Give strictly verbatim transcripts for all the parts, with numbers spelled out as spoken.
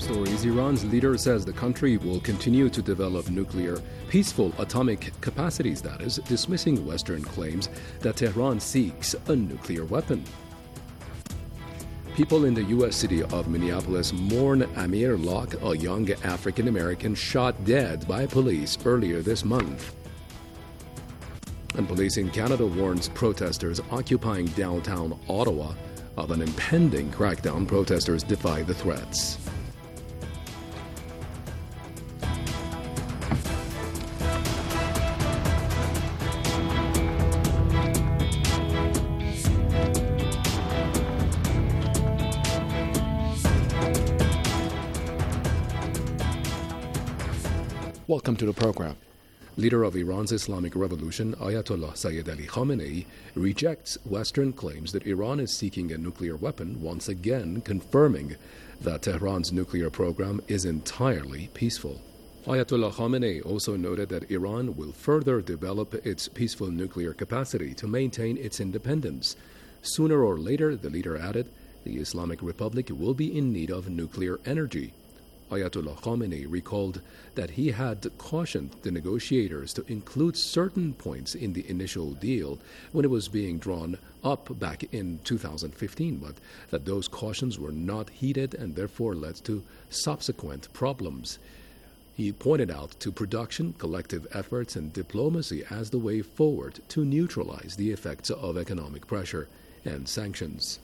stories, Iran's leader says the country will continue to develop nuclear, peaceful atomic capacities, that is, dismissing Western claims that Tehran seeks a nuclear weapon. People in the U S city of Minneapolis mourn Amir Locke, a young African-American shot dead by police earlier this month. And police in Canada warns protesters occupying downtown Ottawa of an impending crackdown. Protesters defy the threats. Welcome to the program. Leader of Iran's Islamic Revolution, Ayatollah Sayyid Ali Khamenei, rejects Western claims that Iran is seeking a nuclear weapon, once again confirming that Tehran's nuclear program is entirely peaceful. Ayatollah Khamenei also noted that Iran will further develop its peaceful nuclear capacity to maintain its independence. Sooner or later, the leader added, the Islamic Republic will be in need of nuclear energy. Ayatollah Khamenei recalled that he had cautioned the negotiators to include certain points in the initial deal when it was being drawn up back in two thousand fifteen, but that those cautions were not heeded and therefore led to subsequent problems. He pointed out to production, collective efforts, and diplomacy as the way forward to neutralize the effects of economic pressure and sanctions.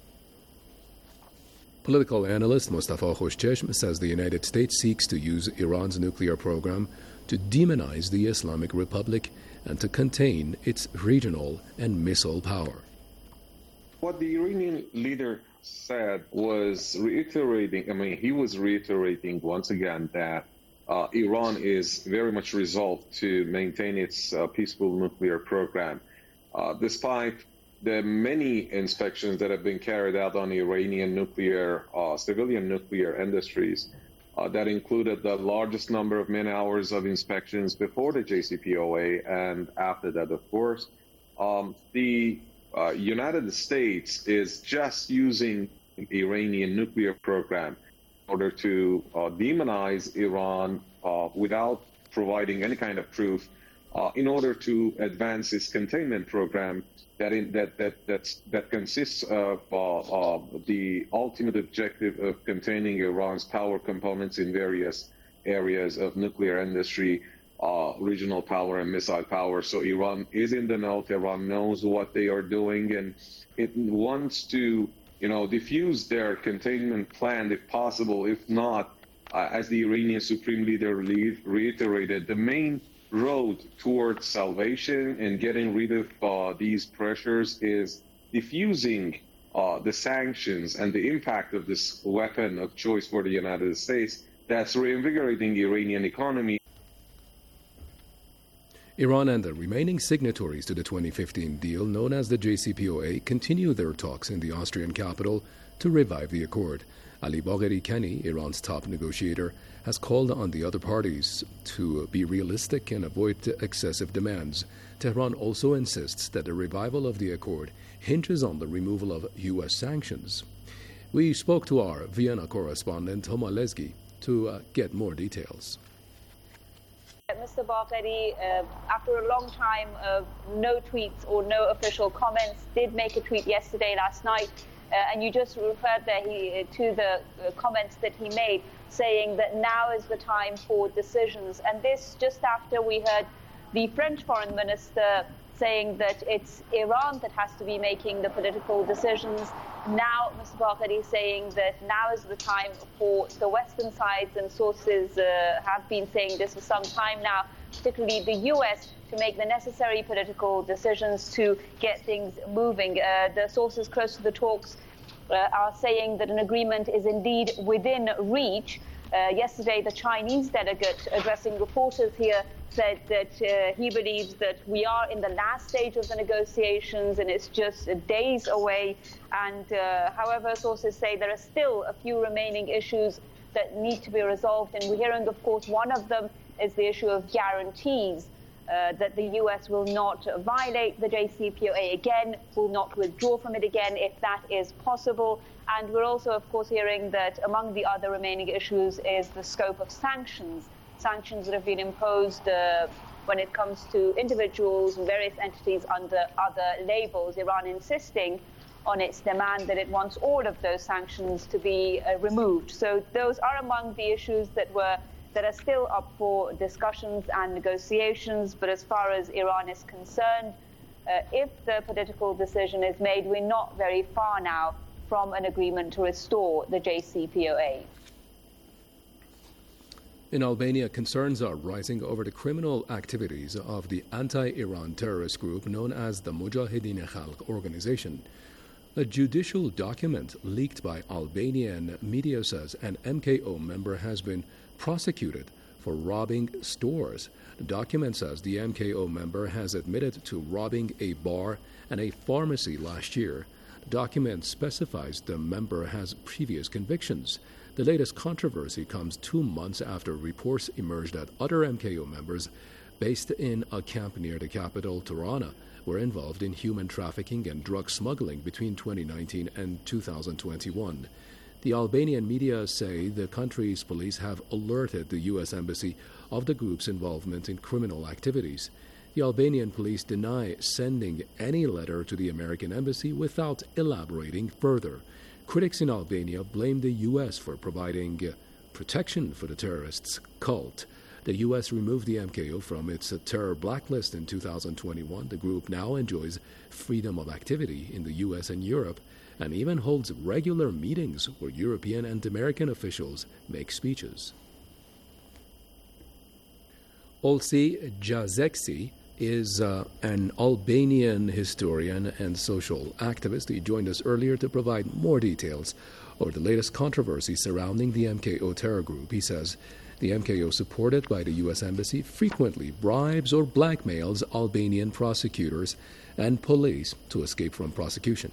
Political analyst Mustafa Khoshcheshm says the United States seeks to use Iran's nuclear program to demonize the Islamic Republic and to contain its regional and missile power. What the Iranian leader said was reiterating, I mean, he was reiterating once again that uh, Iran is very much resolved to maintain its uh, peaceful nuclear program, uh, despite the many inspections that have been carried out on Iranian nuclear, uh, civilian nuclear industries uh, that included the largest number of man hours of inspections before the J C P O A and after that, of course. Um, the uh, United States is just using the Iranian nuclear program in order to uh, demonize Iran uh, without providing any kind of proof uh, in order to advance its containment program that in, that that that's, that consists of uh, uh, the ultimate objective of containing Iran's power components in various areas of nuclear industry, uh, regional power, and missile power. So Iran is in the know. Iran knows what they are doing, and it wants to, you know, diffuse their containment plan if possible. If not, uh, as the Iranian Supreme Leader reiterated, the main road towards salvation and getting rid of uh, these pressures is diffusing uh, the sanctions and the impact of this weapon of choice for the United States that's reinvigorating the Iranian economy. Iran and the remaining signatories to the twenty fifteen deal, known as the J C P O A, continue their talks in the Austrian capital to revive the accord. Ali Bagheri Kani, Iran's top negotiator, has called on the other parties to be realistic and avoid excessive demands. Tehran also insists that the revival of the accord hinges on the removal of U S sanctions. We spoke to our Vienna correspondent, Homa Lesgi, to uh, get more details. Mister Bagheri, uh, after a long time of no tweets or no official comments, did make a tweet yesterday, last night, Uh, and you just referred there he, to the uh, comments that he made, saying that now is the time for decisions. And this just after we heard the French foreign minister saying that it's Iran that has to be making the political decisions. Now, Mister Bagheri saying that now is the time for the Western sides, and sources uh, have been saying this for some time now, particularly the U S, to make the necessary political decisions to get things moving. Uh, the sources close to the talks uh, are saying that an agreement is indeed within reach. Uh, yesterday, the Chinese delegate addressing reporters here said that uh, he believes that we are in the last stage of the negotiations and it's just days away. And uh, however, sources say there are still a few remaining issues that need to be resolved. And we're hearing, of course, one of them is the issue of guarantees. uh, that the U S will not violate the J C P O A again, will not withdraw from it again if that is possible. And we're also, of course, hearing that among the other remaining issues is the scope of sanctions, sanctions that have been imposed uh, when it comes to individuals and various entities under other labels, Iran insisting on its demand that it wants all of those sanctions to be uh, removed. So those are among the issues that were that are still up for discussions and negotiations. But as far as Iran is concerned, uh, if the political decision is made, we're not very far now from an agreement to restore the J C P O A. In Albania, concerns are rising over the criminal activities of the anti-Iran terrorist group known as the Mujahedin-e-Khalq organization. A judicial document leaked by Albanian media says an M K O member has been prosecuted for robbing stores. The document says the M K O member has admitted to robbing a bar and a pharmacy last year. The document specifies the member has previous convictions. The latest controversy comes two months after reports emerged that other M K O members based in a camp near the capital, Tirana, were involved in human trafficking and drug smuggling between twenty nineteen and two thousand twenty-one. The Albanian media say the country's police have alerted the U S Embassy of the group's involvement in criminal activities. The Albanian police deny sending any letter to the American Embassy without elaborating further. Critics in Albania blame the U S for providing uh, protection for the terrorists' cult. The U S removed the M K O from its uh, terror blacklist in two thousand twenty-one. The group now enjoys freedom of activity in the U S and Europe and even holds regular meetings where European and American officials make speeches. Olsi Jazeksi is uh, an Albanian historian and social activist. He joined us earlier to provide more details over the latest controversy surrounding the M K O terror group. He says the M K O, supported by the U S Embassy, frequently bribes or blackmails Albanian prosecutors and police to escape from prosecution.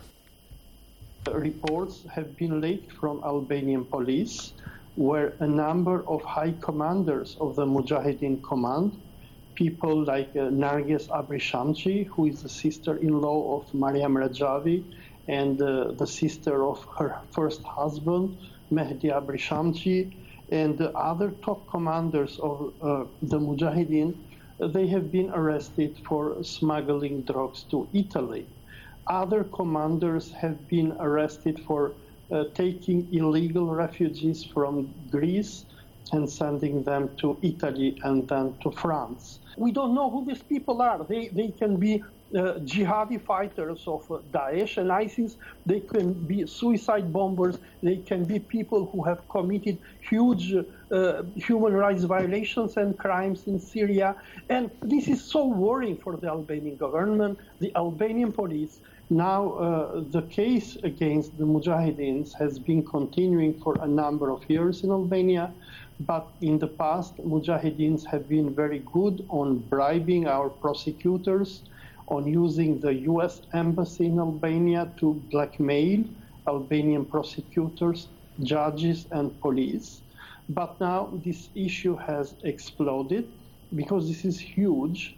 Reports have been leaked from Albanian police where a number of high commanders of the Mujahedin Command, people like uh, Narges Abrishamci, who is the sister-in-law of Mariam Rajavi and uh, the sister of her first husband, Mehdi Abrishamci, and the other top commanders of uh, the Mujahedin, uh, they have been arrested for smuggling drugs to Italy. Other commanders have been arrested for uh, taking illegal refugees from Greece and sending them to Italy and then to France. We don't know who these people are. They, they can be uh, jihadi fighters of uh, Daesh and ISIS. They can be suicide bombers. They can be people who have committed huge uh, human rights violations and crimes in Syria. And this is so worrying for the Albanian government, the Albanian police. Now, uh, the case against the Mujahedins has been continuing for a number of years in Albania. But in the past, Mujahedins have been very good on bribing our prosecutors, on using the U S Embassy in Albania to blackmail Albanian prosecutors, judges, and police. But now this issue has exploded because this is huge.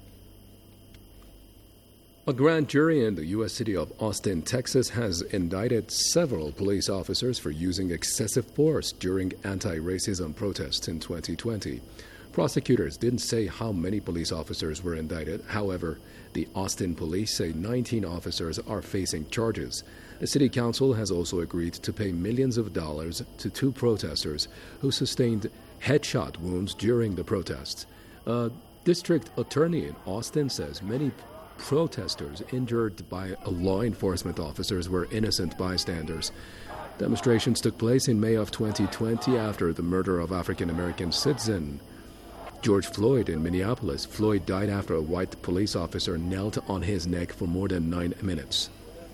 A grand jury in the U S city of Austin, Texas, has indicted several police officers for using excessive force during anti-racism protests in twenty twenty. Prosecutors didn't say how many police officers were indicted. However, the Austin police say nineteen officers are facing charges. The city council has also agreed to pay millions of dollars to two protesters who sustained headshot wounds during the protests. A district attorney in Austin says many protesters injured by law enforcement officers were innocent bystanders. Demonstrations took place in May of twenty twenty after the murder of African-American citizen George Floyd in Minneapolis. Floyd died after a white police officer knelt on his neck for more than nine minutes.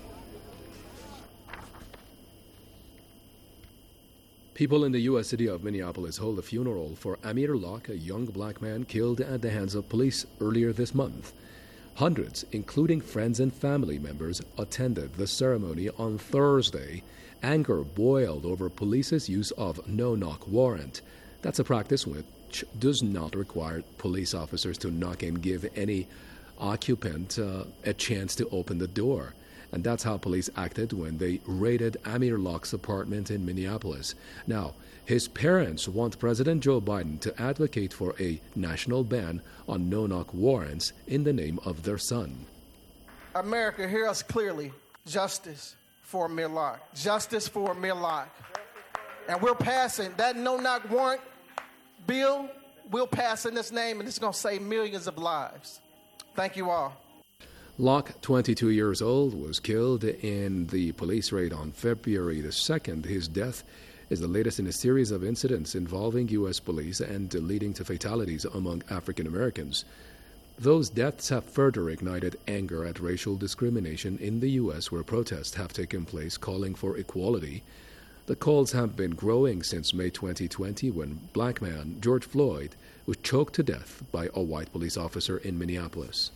People in the U S city of Minneapolis hold a funeral for Amir Locke, a young black man killed at the hands of police earlier this month. Hundreds, including friends and family members, attended the ceremony on Thursday. Anger boiled over police's use of no-knock warrant. That's a practice which does not require police officers to knock and give any occupant uh, a chance to open the door. And that's how police acted when they raided Amir Locke's apartment in Minneapolis. Now, his parents want President Joe Biden to advocate for a national ban on no-knock warrants in the name of their son. America, hear us clearly. Justice for Amir Locke. Justice for Amir Locke. And we're passing that no-knock warrant bill. We'll pass in this name, and it's going to save millions of lives. Thank you all. Locke, twenty-two years old, was killed in the police raid on February the second. His death is the latest in a series of incidents involving U S police and leading to fatalities among African Americans. Those deaths have further ignited anger at racial discrimination in the U S, where protests have taken place calling for equality. The calls have been growing since May twenty twenty, when black man George Floyd was choked to death by a white police officer in Minneapolis.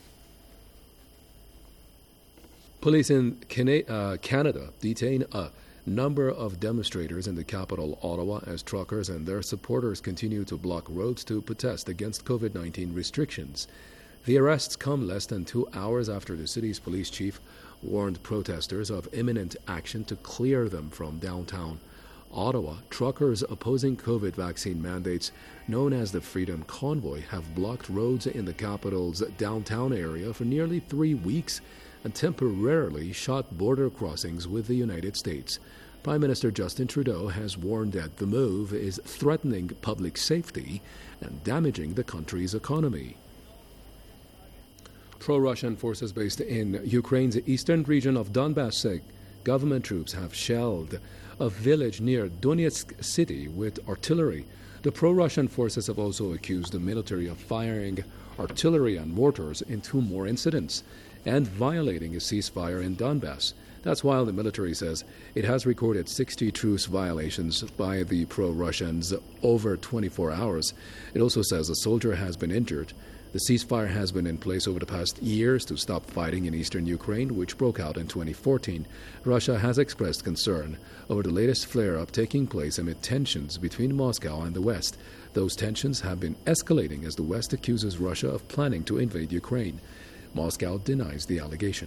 Police in uh, Canada detain a number of demonstrators in the capital, Ottawa, as truckers and their supporters continue to block roads to protest against COVID nineteen restrictions. The arrests come less than two hours after the city's police chief warned protesters of imminent action to clear them from downtown Ottawa. Truckers opposing COVID vaccine mandates, known as the Freedom Convoy, have blocked roads in the capital's downtown area for nearly three weeks and temporarily shut border crossings with the United States. Prime Minister Justin Trudeau has warned that the move is threatening public safety and damaging the country's economy. Pro-Russian forces based in Ukraine's eastern region of Donbass, government troops have shelled a village near Donetsk city with artillery. The pro-Russian forces have also accused the military of firing artillery and mortars in two more incidents and violating a ceasefire in Donbass. That's while the military says it has recorded sixty truce violations by the pro-Russians over twenty-four hours. It also says a soldier has been injured. The ceasefire has been in place over the past years to stop fighting in eastern Ukraine, which broke out in twenty fourteen. Russia has expressed concern over the latest flare-up taking place amid tensions between Moscow and the West. Those tensions have been escalating as the West accuses Russia of planning to invade Ukraine. Moscow denies the allegation.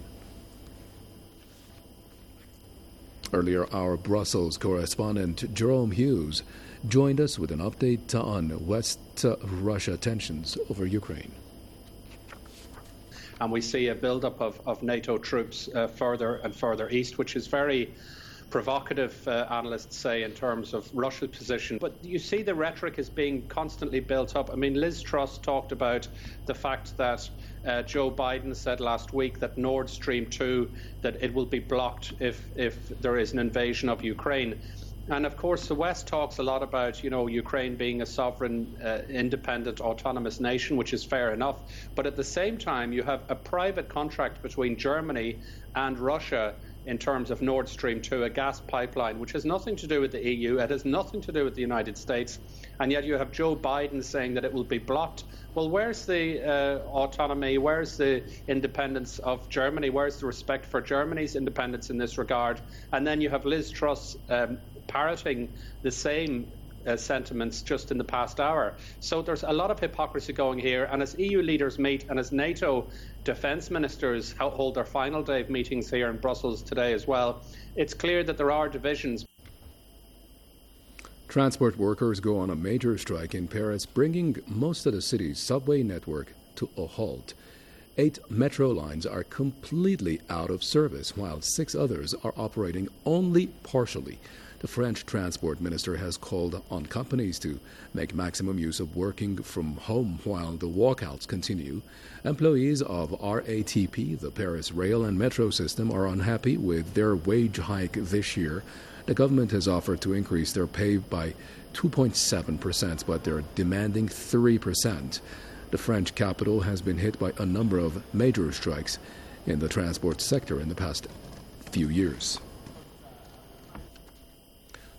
Earlier, our Brussels correspondent Jerome Hughes joined us with an update on West Russia tensions over Ukraine. And we see a build-up of, of NATO troops uh, further and further east, which is very provocative, uh, analysts say, in terms of Russia's position. But you see the rhetoric is being constantly built up. I mean, Liz Truss talked about the fact that uh, Joe Biden said last week that Nord Stream two, that it will be blocked if, if there is an invasion of Ukraine. And of course, the West talks a lot about, you know, Ukraine being a sovereign, uh, independent, autonomous nation, which is fair enough. But at the same time, you have a private contract between Germany and Russia in terms of Nord Stream two, a gas pipeline, which has nothing to do with the E U. It has nothing to do with the United States. And yet you have Joe Biden saying that it will be blocked. Well, where's the uh, autonomy? Where's the independence of Germany? Where's the respect for Germany's independence in this regard? And then you have Liz Truss um, parroting the same uh, sentiments just in the past hour. So there's a lot of hypocrisy going here. And as E U leaders meet and as NATO defence ministers hold their final day of meetings here in Brussels today as well, it's clear that there are divisions. Transport workers go on a major strike in Paris, bringing most of the city's subway network to a halt. Eight metro lines are completely out of service, while six others are operating only partially. The French transport minister has called on companies to make maximum use of working from home while the walkouts continue. Employees of R A T P, the Paris rail and metro system, are unhappy with their wage hike this year. The government has offered to increase their pay by two point seven percent, but they're demanding three percent. The French capital has been hit by a number of major strikes in the transport sector in the past few years.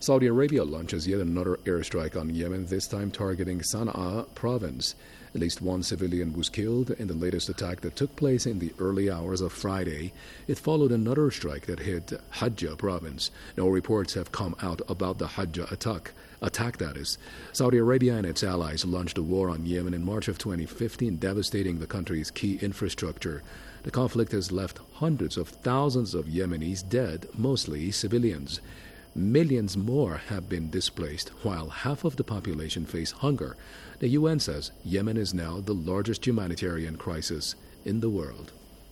Saudi Arabia launches yet another airstrike on Yemen, this time targeting Sana'a province. At least one civilian was killed in the latest attack that took place in the early hours of Friday. It followed another strike that hit Hajjah province. No reports have come out about the Hajjah attack. Attack, that is. Saudi Arabia and its allies launched a war on Yemen in March of twenty fifteen, devastating the country's key infrastructure. The conflict has left hundreds of thousands of Yemenis dead, mostly civilians. Millions more have been displaced, while half of the population face hunger. The U N says Yemen is now the largest humanitarian crisis in the world.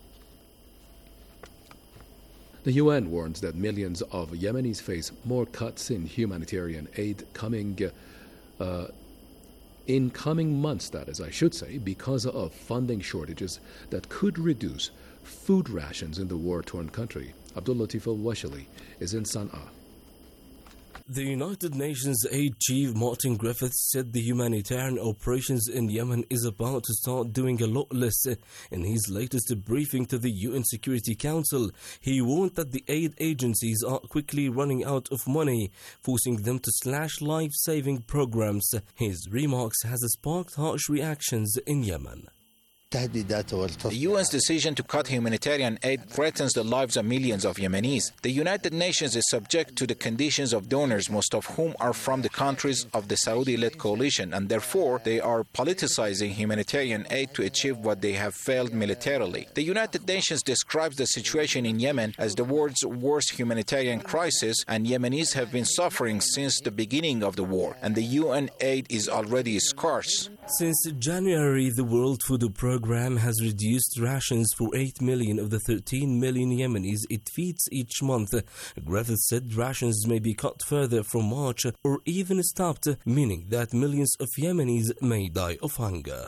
The U N warns that millions of Yemenis face more cuts in humanitarian aid coming uh, in coming months, that is, I should say, because of funding shortages that could reduce food rations in the war-torn country. Abdul Latif Al-Washali is in Sana'a. The United Nations Aid Chief Martin Griffiths said the humanitarian operations in Yemen is about to start doing a lot less. In his latest briefing to the U N Security Council, he warned that the aid agencies are quickly running out of money, forcing them to slash life-saving programs. His remarks has sparked harsh reactions in Yemen. The U N's decision to cut humanitarian aid threatens the lives of millions of Yemenis. The United Nations is subject to the conditions of donors, most of whom are from the countries of the Saudi-led coalition, and therefore they are politicizing humanitarian aid to achieve what they have failed militarily. The United Nations describes the situation in Yemen as the world's worst humanitarian crisis, and Yemenis have been suffering since the beginning of the war, and the U N aid is already scarce. Since January, the World Food Programme has reduced rations for eight million of the thirteen million Yemenis it feeds each month. Griffiths said rations may be cut further from March or even stopped, meaning that millions of Yemenis may die of hunger.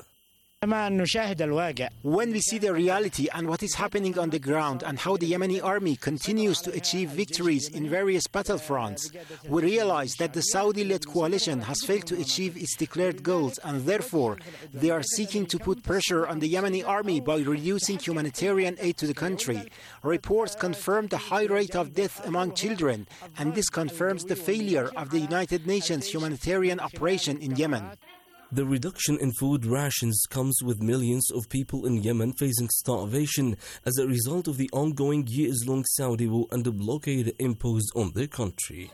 When we see the reality and what is happening on the ground and how the Yemeni army continues to achieve victories in various battlefronts, we realize that the Saudi-led coalition has failed to achieve its declared goals, and therefore they are seeking to put pressure on the Yemeni army by reducing humanitarian aid to the country. Reports confirm the high rate of death among children, and this confirms the failure of the United Nations humanitarian operation in Yemen. The reduction in food rations comes with millions of people in Yemen facing starvation as a result of the ongoing years-long Saudi war and the blockade imposed on their country.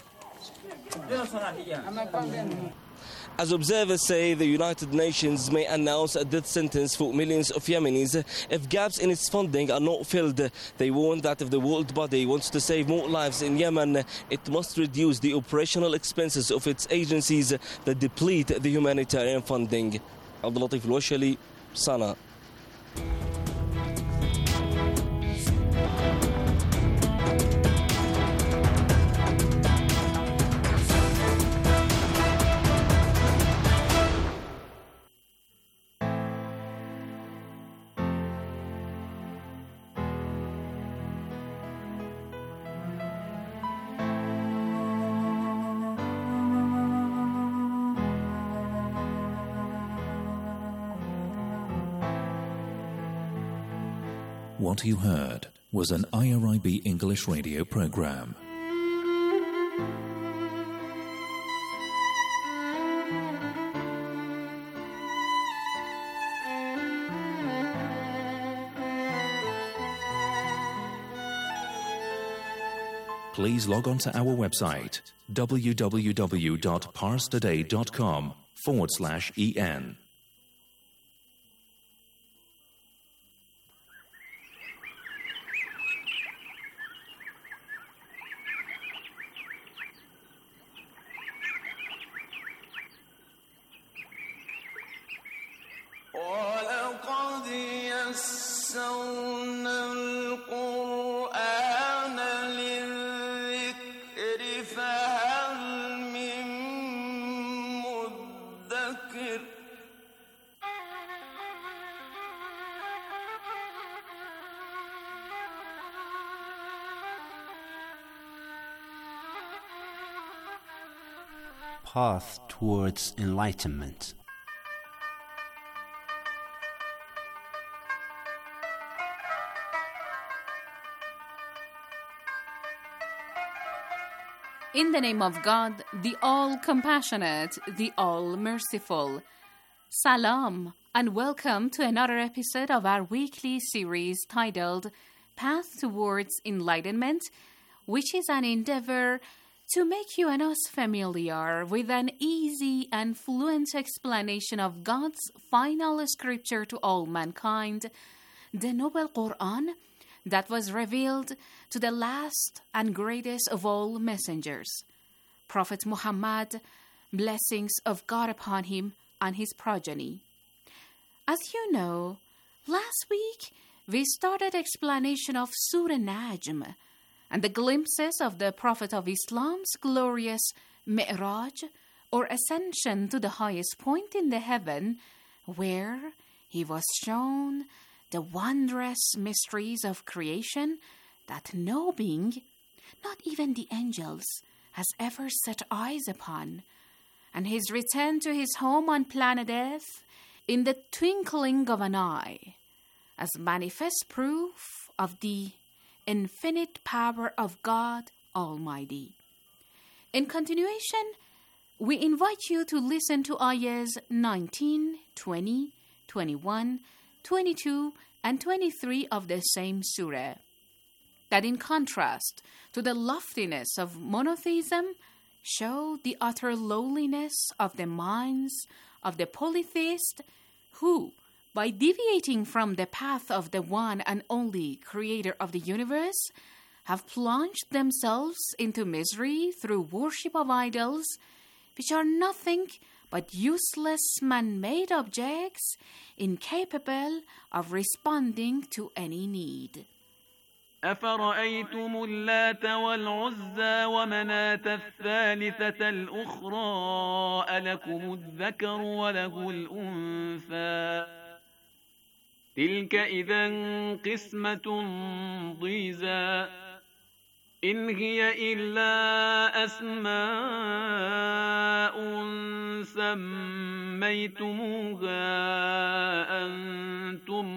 As observers say, the United Nations may announce a death sentence for millions of Yemenis if gaps in its funding are not filled. They warn that if the world body wants to save more lives in Yemen, it must reduce the operational expenses of its agencies that deplete the humanitarian funding. Abdul Latif Al-Washali, Sana'a. What you heard was an I R I B English radio program. Please log on to our website www.parstoday.com forward slash en. Path towards enlightenment. In the name of God, the all-compassionate, the all-merciful. Salam, and welcome to another episode of our weekly series titled Path Towards Enlightenment, which is an endeavor to make you and us familiar with an easy and fluent explanation of God's final scripture to all mankind, the Noble Quran, that was revealed to the last and greatest of all messengers, Prophet Muhammad, blessings of God upon him and his progeny. As you know, last week we started explanation of Surah Najm and the glimpses of the Prophet of Islam's glorious Mi'raj, or ascension to the highest point in the heaven, where he was shown the wondrous mysteries of creation that no being, not even the angels, has ever set eyes upon, and his return to his home on planet Earth in the twinkling of an eye, as manifest proof of the infinite power of God Almighty. In continuation, we invite you to listen to ayahs nineteen, twenty, twenty-one, twenty-two, and twenty-three of the same surah, that in contrast to the loftiness of monotheism, show the utter lowliness of the minds of the polytheist who, by deviating from the path of the one and only creator of the universe, have plunged themselves into misery through worship of idols, which are nothing but useless man-made objects, incapable of responding to any need. أفرأيتم اللات والعزى ومناة الثالثة الأخرى ألكم الذكر وله الأنثى تلك إذا قسمة ضيزى إن هي إلا أسماء سميتموها أنتم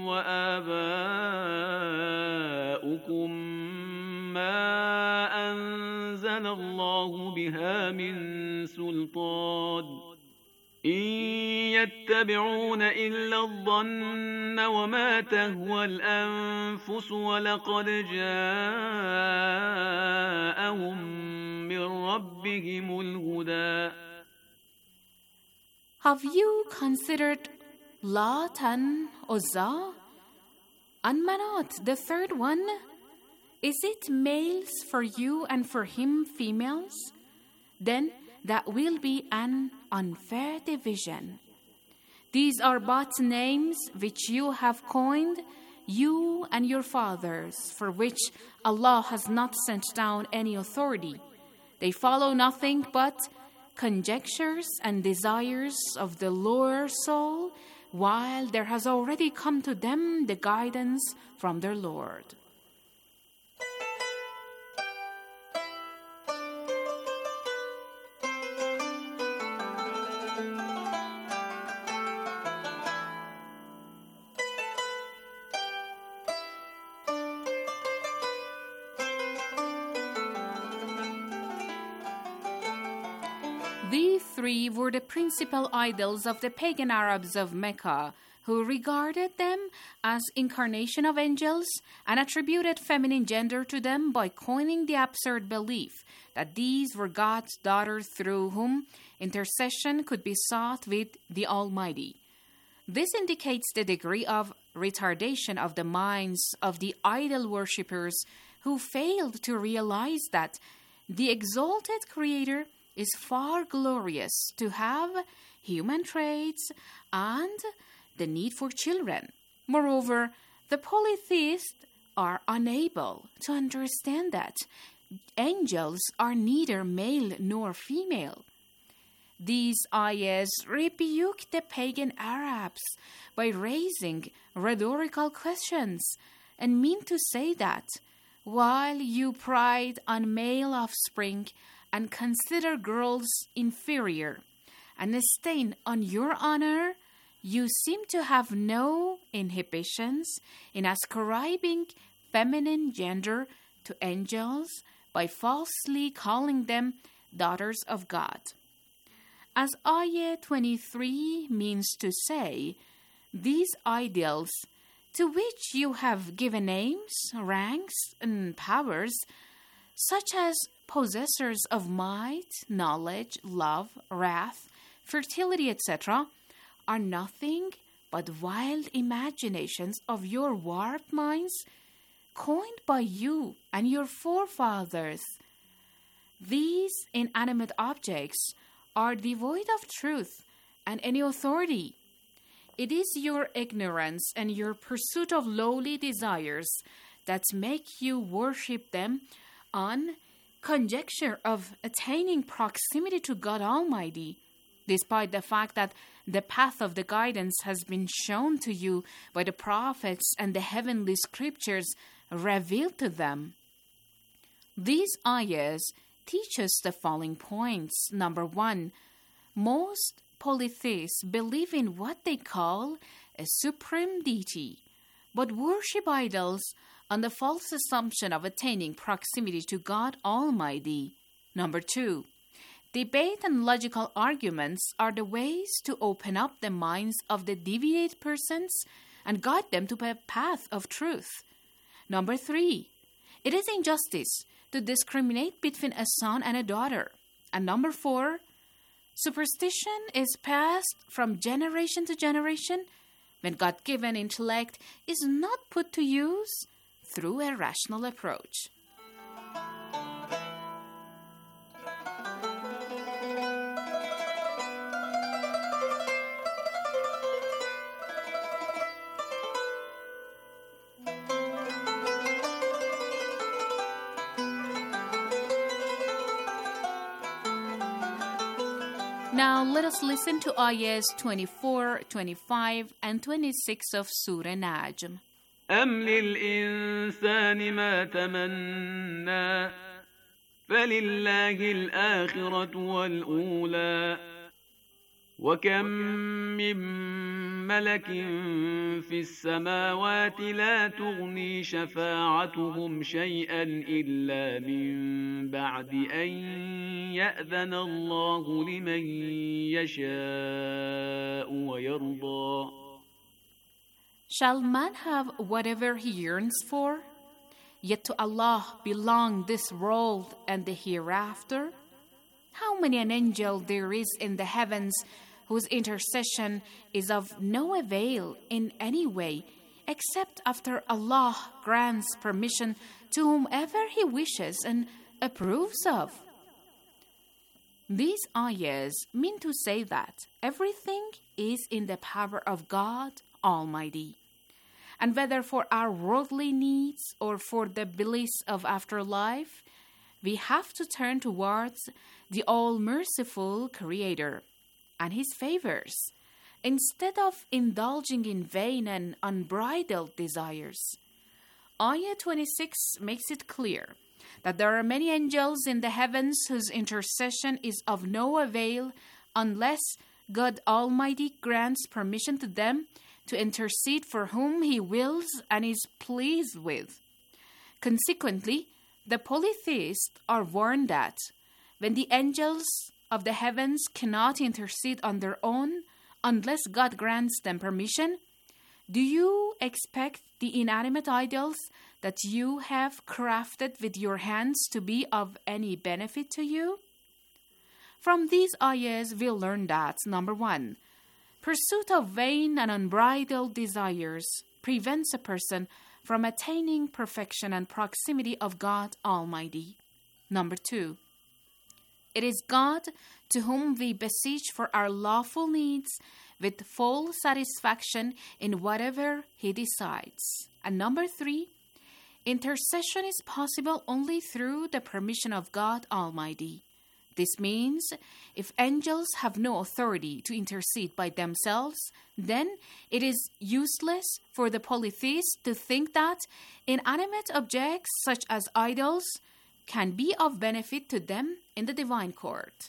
وآباؤكم ما أنزل الله بها من سلطان إن يتبعون إلا الظن وما تهوى الأنفس ولقد جاءهم من ربهم الهدى. Have you considered Lat and Uzza and Manat, the third one? Is it males for you and for him females? Then that will be an unfair division. These are but names which you have coined, you and your fathers, for which Allah has not sent down any authority. They follow nothing but conjectures and desires of the lower soul, while there has already come to them the guidance from their Lord. These three were the principal idols of the pagan Arabs of Mecca, who regarded them as incarnation of angels and attributed feminine gender to them by coining the absurd belief that these were God's daughters through whom intercession could be sought with the Almighty. This indicates the degree of retardation of the minds of the idol worshippers who failed to realize that the exalted Creator is far glorious to have human traits and the need for children. Moreover, the polytheists are unable to understand that angels are neither male nor female. These ayahs rebuke the pagan Arabs by raising rhetorical questions and mean to say that while you pride on male offspring and consider girls inferior and stain on your honor, you seem to have no inhibitions in ascribing feminine gender to angels by falsely calling them daughters of God. As Ayah twenty-three means to say, these idols, to which you have given names, ranks, and powers, such as possessors of might, knowledge, love, wrath, fertility, et cetera, are nothing but wild imaginations of your warped minds, coined by you and your forefathers. These inanimate objects are devoid of truth and any authority. It is your ignorance and your pursuit of lowly desires that make you worship them on conjecture of attaining proximity to God Almighty, despite the fact that the path of the guidance has been shown to you by the prophets and the heavenly scriptures revealed to them. These ayahs teach us the following points. Number one, most polytheists believe in what they call a supreme deity, but worship idols on the false assumption of attaining proximity to God Almighty. Number two, debate and logical arguments are the ways to open up the minds of the deviant persons and guide them to a path of truth. Number three, it is injustice to discriminate between a son and a daughter. And number four, superstition is passed from generation to generation when God-given intellect is not put to use through a rational approach. Now let us listen to ayahs twenty-four, twenty-five, and twenty-six of Surah Najm. أم للإنسان ما تمنى فلله الآخرة والأولى وكم من ملك في السماوات لا تغني شفاعتهم شيئا إلا من بعد أن يأذن الله لمن يشاء ويرضى. Shall man have whatever he yearns for? Yet to Allah belong this world and the hereafter. How many an angel there is in the heavens whose intercession is of no avail in any way, except after Allah grants permission to whomever He wishes and approves of. These ayahs mean to say that everything is in the power of God Almighty. And whether for our worldly needs or for the bliss of afterlife, we have to turn towards the all-merciful Creator and His favors, instead of indulging in vain and unbridled desires. Ayah twenty-six makes it clear that there are many angels in the heavens whose intercession is of no avail unless God Almighty grants permission to them to intercede for whom He wills and is pleased with. Consequently, the polytheists are warned that when the angels of the heavens cannot intercede on their own unless God grants them permission, do you expect the inanimate idols that you have crafted with your hands to be of any benefit to you? From these ayahs, we learn that, number one, pursuit of vain and unbridled desires prevents a person from attaining perfection and proximity of God Almighty. Number two, it is God to whom we beseech for our lawful needs with full satisfaction in whatever He decides. And number three, intercession is possible only through the permission of God Almighty. This means if angels have no authority to intercede by themselves, then it is useless for the polytheists to think that inanimate objects such as idols can be of benefit to them in the divine court.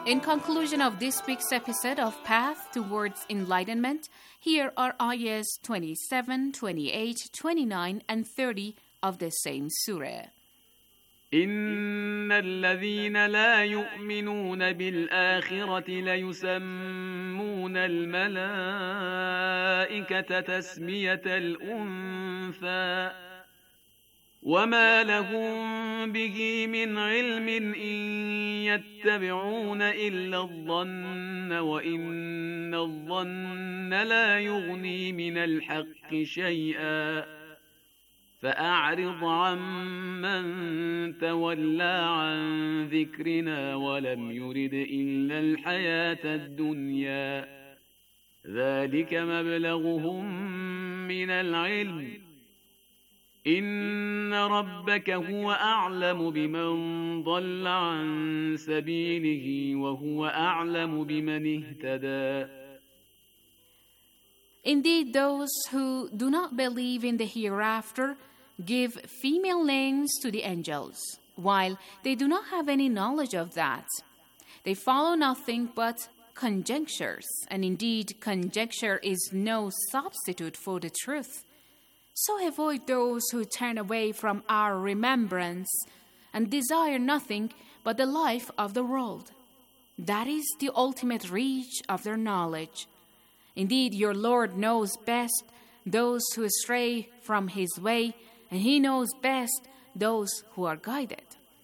In conclusion of this week's episode of Path Towards Enlightenment, here are ayahs twenty-seven, twenty-eight, twenty-nine, and thirty of the same surah. إن الذين لا يؤمنون بالآخرة ليسمون الملائكة تسمية الأنثى وما لهم به من علم إن يتبعون إلا الظن وإن الظن لا يغني من الحق شيئا فأعرض عمن تولى عن ذكرنا ولم يرد إلا الحياة الدنيا ذلك مبلغهم من العلم إن ربك هو أعلم بمن ضل عن سبيله وهو أعلم بمن اهتدى. Indeed, those who do not believe in the hereafter give female names to the angels, while they do not have any knowledge of that. They follow nothing but conjectures, and indeed conjecture is no substitute for the truth. So avoid those who turn away from our remembrance and desire nothing but the life of the world. That is the ultimate reach of their knowledge. Indeed, your Lord knows best those who stray from His way, and He knows best those who are guided.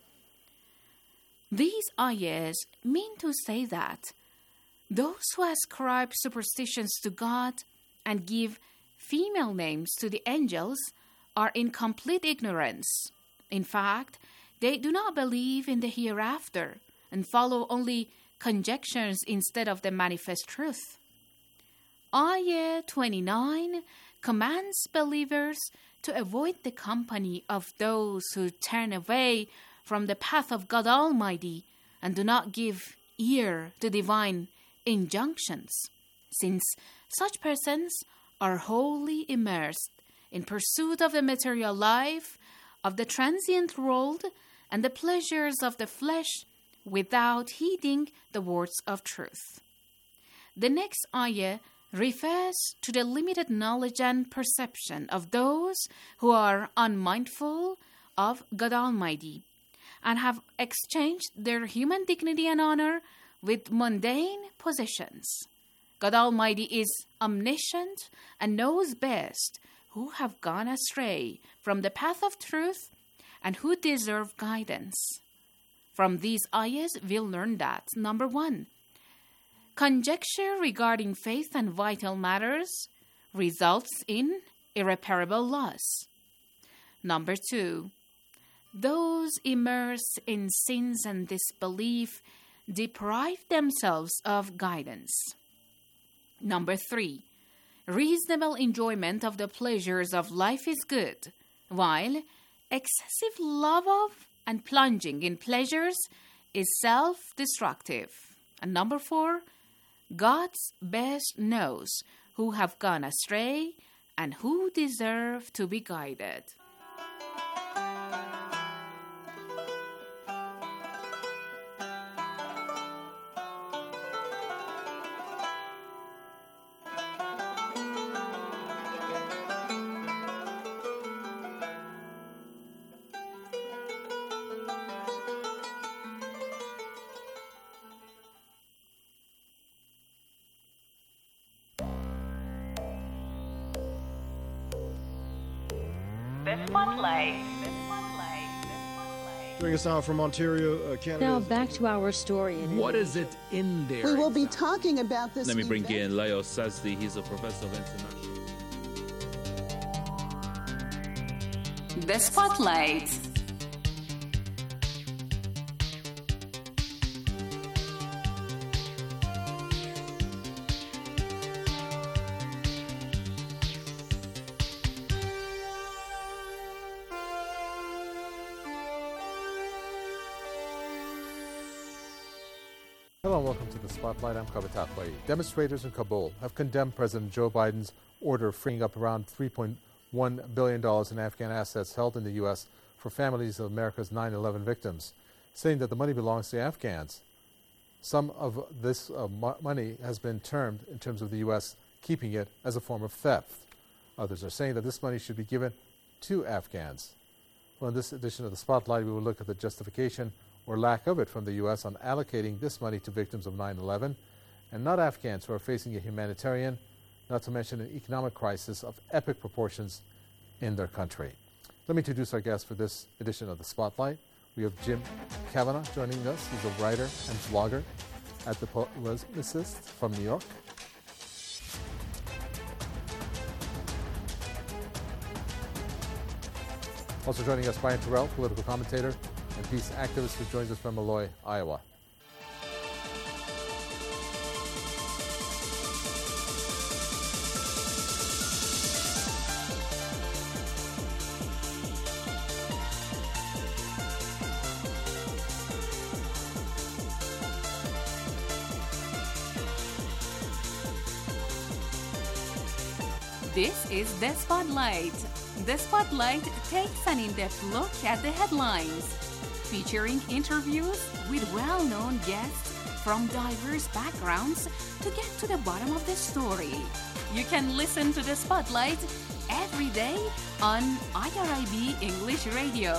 These ayahs mean to say that those who ascribe superstitions to God and give female names to the angels are in complete ignorance. In fact, they do not believe in the hereafter and follow only conjectures instead of the manifest truth. Ayah twenty-nine commands believers to avoid the company of those who turn away from the path of God Almighty and do not give ear to divine injunctions, since such persons are wholly immersed in pursuit of the material life, of the transient world, and the pleasures of the flesh without heeding the words of truth. The next ayah refers to the limited knowledge and perception of those who are unmindful of God Almighty and have exchanged their human dignity and honor with mundane possessions. God Almighty is omniscient and knows best who have gone astray from the path of truth and who deserve guidance. From these ayahs, we'll learn that, number one, conjecture regarding faith and vital matters results in irreparable loss. Number two, those immersed in sins and disbelief deprive themselves of guidance. Number three, reasonable enjoyment of the pleasures of life is good, while excessive love of and plunging in pleasures is self-destructive. And number four, God's best knows who have gone astray and who deserve to be guided. The Spotlight. Joining us now from Ontario, uh, Canada. Now back to our story. What is it in there? We will be talking about this. Let me bring event. in Leo Sazdi. He's a professor of international. The Spotlight. Hello and welcome to the Spotlight. I'm Kavita Fai. Demonstrators in Kabul have condemned President Joe Biden's order freeing up around three point one billion dollars in Afghan assets held in the U S for families of America's nine eleven victims, saying that the money belongs to Afghans. some of this uh, mo- money has been termed, in terms of the U S keeping it, as a form of theft. Others are saying that this money should be given to Afghans. Well, in this edition of the Spotlight, we will look at the justification or lack of it from the U S on allocating this money to victims of nine eleven, and not Afghans who are facing a humanitarian, not to mention an economic crisis of epic proportions in their country. Let me introduce our guest for this edition of the Spotlight. We have Jim Kavanagh joining us. He's a writer and blogger at The Polemicist from New York. Also joining us, Brian Terrell, political commentator and peace activist, who joins us from Eloy, Iowa. This is The Spotlight. The Spotlight takes an in-depth look at the headlines, featuring interviews with well-known guests from diverse backgrounds to get to the bottom of the story. You can listen to The Spotlight every day on I R I B English Radio.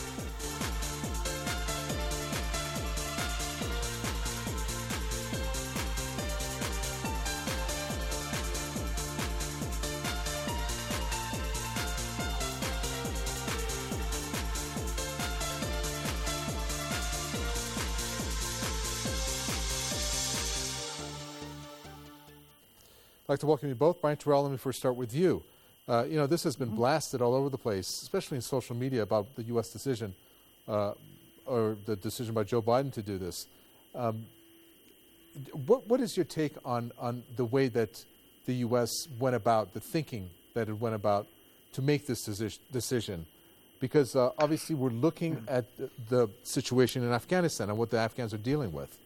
I'd like to welcome you both. Brian Terrell, let me first start with you. Uh, you know, this has been mm-hmm. blasted all over the place, especially in social media, about the U S decision, uh, or the decision by Joe Biden to do this. Um, what, what is your take on, on the way that the U S went about, the thinking that it went about to make this deci- decision? Because uh, obviously we're looking mm-hmm. at the, the situation in Afghanistan and what the Afghans are dealing with.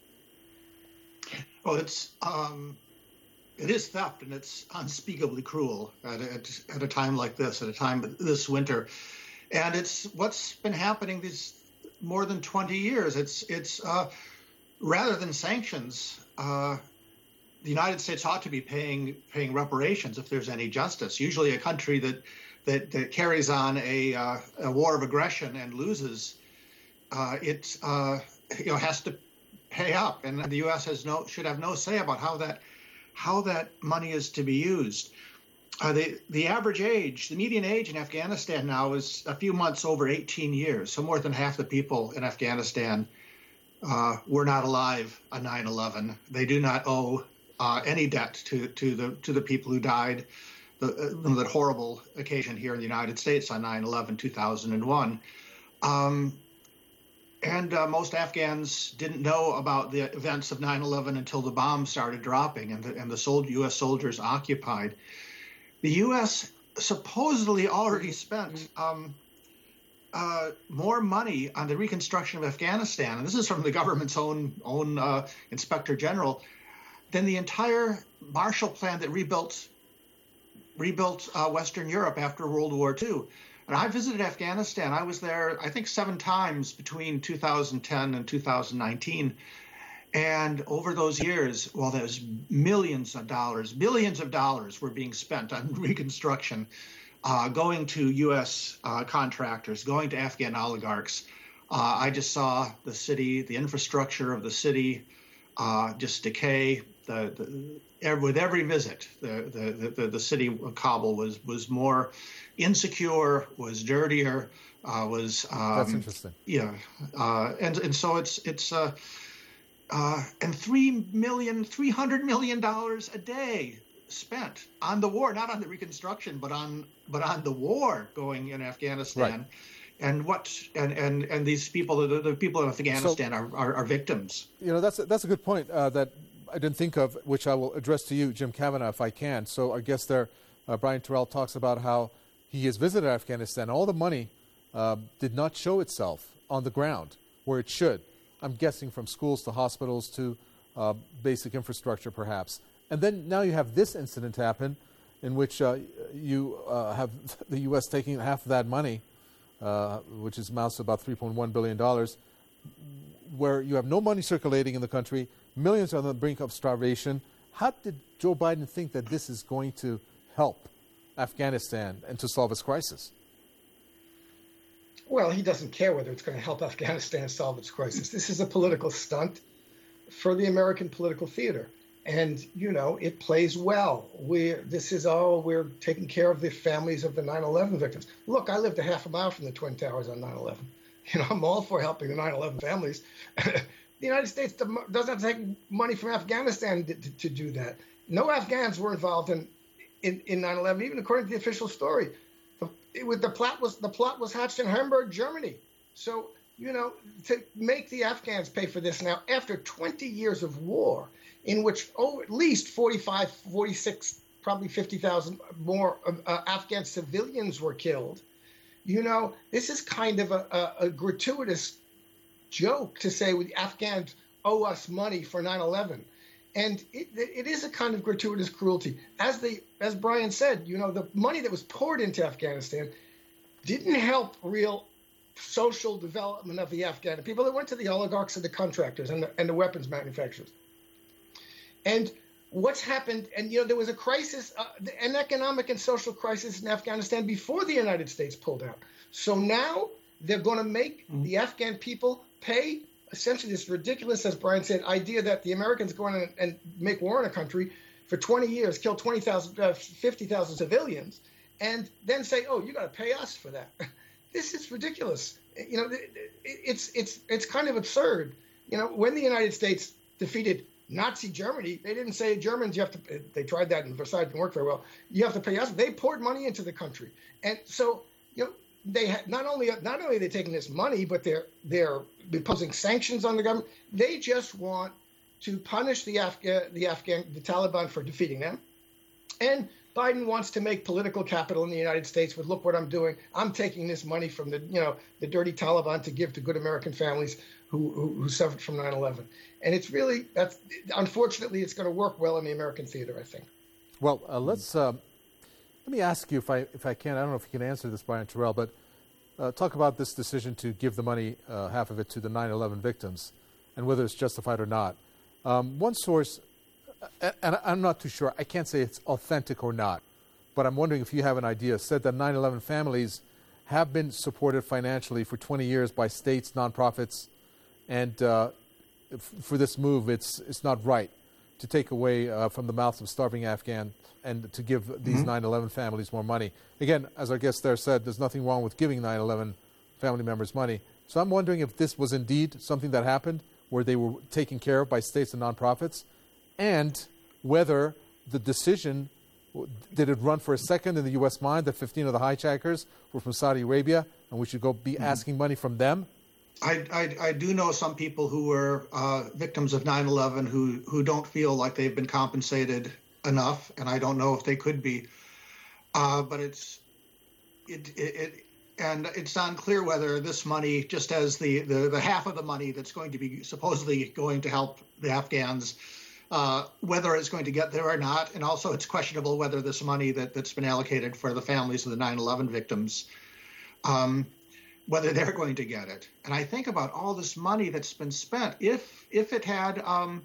Well, it's... Um It is theft, and it's unspeakably cruel at a, at a time like this, at a time this winter. And it's what's been happening these more than twenty years. It's it's uh, rather than sanctions, uh, the United States ought to be paying paying reparations if there's any justice. Usually, a country that that, that carries on a uh, a war of aggression and loses, uh, it uh, you know has to pay up, and the U S has no should have no say about how that. how that money is to be used. Uh, the, the average age, the median age in Afghanistan now is a few months over eighteen years. So more than half the people in Afghanistan uh, were not alive on nine eleven. They do not owe uh, any debt to, to the to the people who died the, uh, that horrible occasion here in the United States on nine eleven two thousand one. Um, And uh, most Afghans didn't know about the events of nine eleven until the bombs started dropping and the, and the sold U S soldiers occupied. The U S supposedly already spent um, uh, more money on the reconstruction of Afghanistan, and this is from the government's own own uh, Inspector General, than the entire Marshall Plan that rebuilt rebuilt uh, Western Europe after World War Two. And I visited Afghanistan. I was there, I think, seven times between two thousand ten and two thousand nineteen. And over those years, well, there's millions of dollars, billions of dollars were being spent on reconstruction, uh, going to U S uh, contractors, going to Afghan oligarchs. Uh, I just saw the city, the infrastructure of the city uh, just decay. The, the, with every visit, the, the, the, the city of Kabul was, was more insecure, was dirtier, uh, was um, that's interesting. Yeah, uh, and and so it's it's uh, uh, and three million, three hundred million dollars a day spent on the war, not on the reconstruction, but on but on the war going in Afghanistan. Right. And what and, and, and these people, the, the people in Afghanistan, so, are, are are victims. You know, that's a, that's a good point uh, that I didn't think of, which I will address to you, Jim Kavanagh, if I can. So our guest there, uh, Brian Terrell, talks about how he has visited Afghanistan. All the money uh, did not show itself on the ground where it should. I'm guessing from schools to hospitals to uh, basic infrastructure, perhaps. And then now you have this incident happen in which uh, you uh, have the U S taking half of that money, uh, which is amounts to about three point one billion dollars. where you have no money circulating in the country, millions are on the brink of starvation. How did Joe Biden think that this is going to help Afghanistan and to solve its crisis? Well, he doesn't care whether it's going to help Afghanistan solve its crisis. This is a political stunt for the American political theater. And, you know, it plays well. We This is, oh, we're taking care of the families of the nine eleven victims. Look, I lived a half a mile from the Twin Towers on nine eleven. You know, I'm all for helping the nine eleven families. The United States doesn't have to take money from Afghanistan to, to, to do that. No Afghans were involved in, in, in nine eleven, even according to the official story. The, it was, the, plot was, the plot was hatched in Hamburg, Germany. So, you know, to make the Afghans pay for this now, after twenty years of war, in which, oh, at least forty-five, forty-six, probably fifty thousand more uh, Afghan civilians were killed. You know, this is kind of a, a, a gratuitous joke to say the Afghans owe us money for nine eleven. And it, it is a kind of gratuitous cruelty. As the as Brian said, you know, the money that was poured into Afghanistan didn't help real social development of the Afghan people. That went to the oligarchs and the contractors and the, and the weapons manufacturers. And what's happened, and, you know, there was a crisis, uh, an economic and social crisis in Afghanistan before the United States pulled out. So now they're going to make mm-hmm. the Afghan people pay essentially this ridiculous, as Brian said, idea that the Americans go in and, and make war in a country for twenty years, kill twenty thousand, uh, fifty thousand civilians, and then say, oh, you got to pay us for that. This is ridiculous. You know, it, it's it's it's kind of absurd. You know, when the United States defeated Nazi Germany, they didn't say, Germans, you have to, they tried that in Versailles, didn't work very well. You have to pay us. They poured money into the country. And so, you know, they had not only, not only are they taking this money, but they're, they're imposing sanctions on the government. They just want to punish the Afghan, the Afghan, the Taliban for defeating them. And Biden wants to make political capital in the United States with, look what I'm doing. I'm taking this money from the, you know, the dirty Taliban to give to good American families who, who, who suffered from nine eleven. And it's really, that's, unfortunately, it's going to work well in the American theater, I think. Well, uh, let's, uh, let me ask you, if I if I can, I don't know if you can answer this, Brian Terrell, but uh, talk about this decision to give the money, uh, half of it, to the nine eleven victims, and whether it's justified or not. Um, one source, and I'm not too sure, I can't say it's authentic or not, but I'm wondering if you have an idea, said that nine eleven families have been supported financially for twenty years by states, nonprofits, and uh, for this move, it's it's not right to take away uh, from the mouths of starving Afghan and to give these mm-hmm. nine eleven families more money. Again, as our guest there said, there's nothing wrong with giving nine eleven family members money. So I'm wondering if this was indeed something that happened, where they were taken care of by states and nonprofits, and whether the decision, did it run for a second in the U S mind that fifteen of the hijackers were from Saudi Arabia and we should go be mm-hmm. asking money from them? I, I, I do know some people who were uh, victims of nine eleven who, who don't feel like they've been compensated enough, and I don't know if they could be. Uh, but it's it, it, it and it's unclear whether this money, just as the, the, the half of the money that's going to be supposedly going to help the Afghans, uh, whether it's going to get there or not. And also it's questionable whether this money that, that's been allocated for the families of the nine eleven victims, um, whether they're going to get it. And I think about all this money that's been spent. If if it had, um,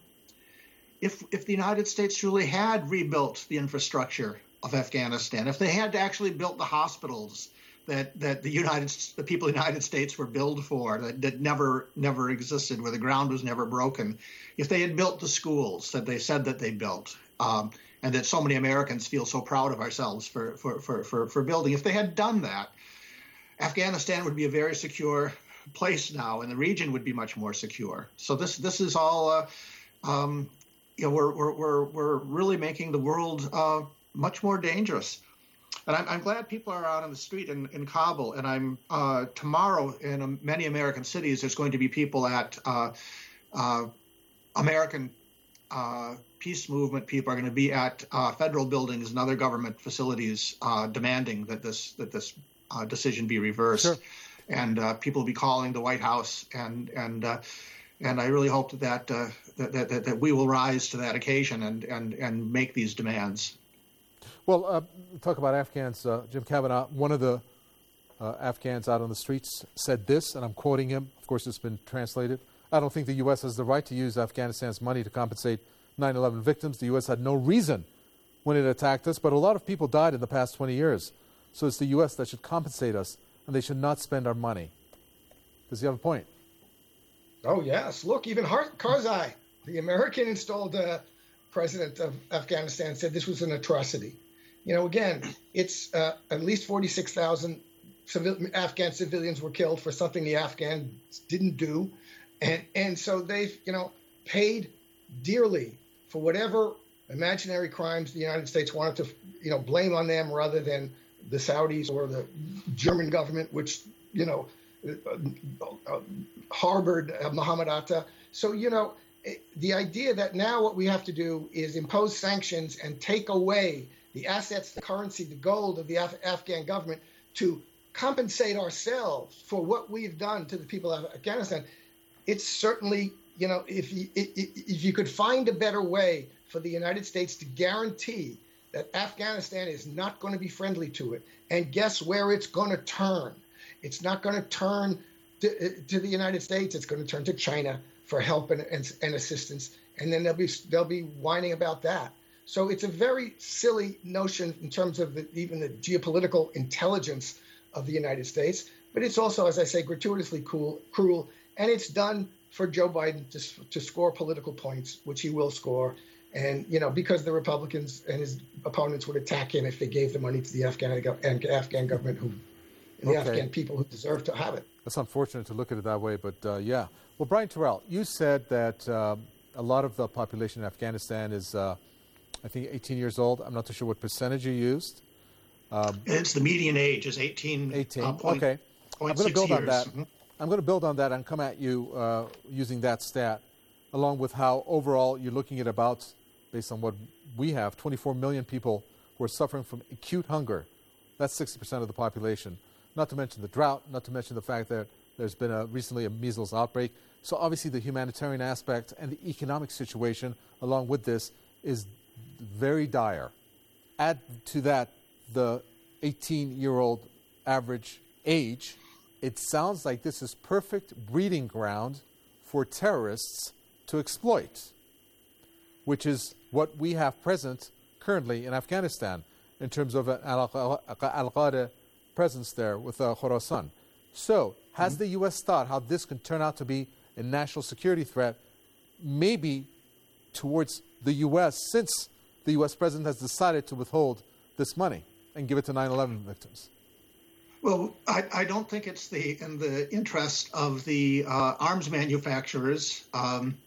if if the United States really had rebuilt the infrastructure of Afghanistan, if they had actually built the hospitals that that the United the people of the United States were billed for, that, that never never existed, where the ground was never broken, if they had built the schools that they said that they built, um, and that so many Americans feel so proud of ourselves for for for for, for building, if they had done that, Afghanistan would be a very secure place now, and the region would be much more secure. So this this is all, uh, um, you know, we're we're we're we're really making the world uh, much more dangerous. And I'm, I'm glad people are out on the street in, in Kabul. And I'm uh, tomorrow in um, many American cities, there's going to be people at uh, uh, American uh, peace movement. People are going to be at uh, federal buildings and other government facilities uh, demanding that this that this uh, decision be reversed. Sure. And uh, people will be calling the White House. And and uh, and I really hope that uh, that, that that we will rise to that occasion and and and make these demands. Well, uh, talk about Afghans. Uh, Jim Kavanaugh, one of the uh, Afghans out on the streets, said this, and I'm quoting him. Of course, it's been translated. I don't think the U S has the right to use Afghanistan's money to compensate nine eleven victims. The U S had no reason when it attacked us, but a lot of people died in the past twenty years. So it's the U S that should compensate us, and they should not spend our money. Does he have a point? Oh, yes. Look, even Har- Karzai, the American installed uh, president of Afghanistan, said this was an atrocity. You know, again, it's uh, at least forty-six thousand civil- Afghan civilians were killed for something the Afghans didn't do. And and so they've, you know, paid dearly for whatever imaginary crimes the United States wanted to, you know, blame on them rather than the Saudis or the German government, which, you know, uh, harbored uh, Muhammad Atta. So, you know, the idea that now what we have to do is impose sanctions and take away the assets, the currency, the gold of the Af- Afghan government to compensate ourselves for what we've done to the people of Afghanistan. It's certainly, you know, if you, if you could find a better way for the United States to guarantee that Afghanistan is not going to be friendly to it, and guess where it's going to turn? It's not going to turn to, to the United States. It's going to turn to China for help and, and, and assistance, and then they'll be they'll be whining about that. So it's a very silly notion in terms of the, even the geopolitical intelligence of the United States. But it's also, as I say, gratuitously cool, cruel. And it's done for Joe Biden to, to score political points, which he will score. And, you know, because the Republicans and his opponents would attack him if they gave the money to the Afghan, Afghan government who, and the okay. Afghan people who deserve to have it. That's unfortunate to look at it that way, but uh, yeah. Well, Brian Terrell, you said that uh, a lot of the population in Afghanistan is, uh, I think, eighteen years old. I'm not too sure what percentage you used. Um, it's the median age is eighteen. eighteen. Uh, point, okay. Point I'm going to build years. on that. Mm-hmm. I'm going to build on that and come at you uh, using that stat, along with how overall you're looking at about, based on what we have, twenty-four million people who are suffering from acute hunger. That's sixty percent of the population. Not to mention the drought, not to mention the fact that there's been a, recently a measles outbreak. So obviously the humanitarian aspect and the economic situation along with this is very dire. Add to that the eighteen-year-old average age. It sounds like this is perfect breeding ground for terrorists to exploit, which is what we have present currently in Afghanistan in terms of an al-Qaeda presence there with uh, Khorasan. So has mm-hmm. the U S thought how this can turn out to be a national security threat, maybe towards the U S, since the U S president has decided to withhold this money and give it to nine eleven victims? Well, I, I don't think it's the in the interest of the uh, arms manufacturers um,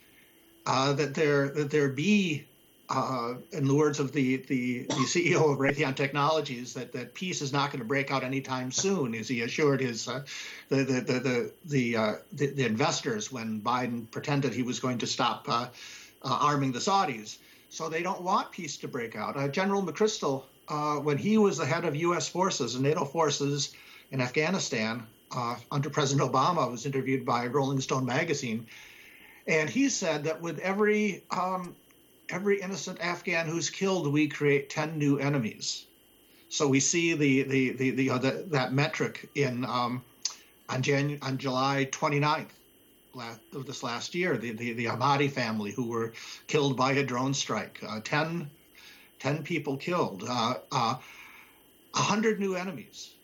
uh, that there that there be, uh, in the words of the, the, the C E O of Raytheon Technologies, that, that peace is not going to break out anytime soon, as he assured his uh, the the the the the, uh, the the investors when Biden pretended he was going to stop uh, uh, arming the Saudis. So they don't want peace to break out. Uh, General McChrystal, uh, when he was the head of U S forces and NATO forces in Afghanistan uh, under President Obama, was interviewed by Rolling Stone magazine, and he said that with every um, every innocent Afghan who's killed, we create ten new enemies. So we see the the the, the, uh, the that metric in um, on Jan on July twenty-ninth. Of this last year, the, the, the Ahmadi family who were killed by a drone strike, uh, ten, ten people killed, uh, uh, one hundred new enemies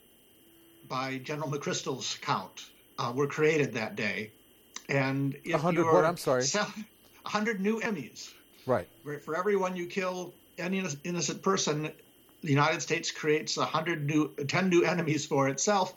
by General McChrystal's count uh, were created that day. And if one hundred what? I'm sorry. one hundred new enemies. Right. For everyone you kill any innocent person, the United States creates one hundred new, ten new enemies for itself.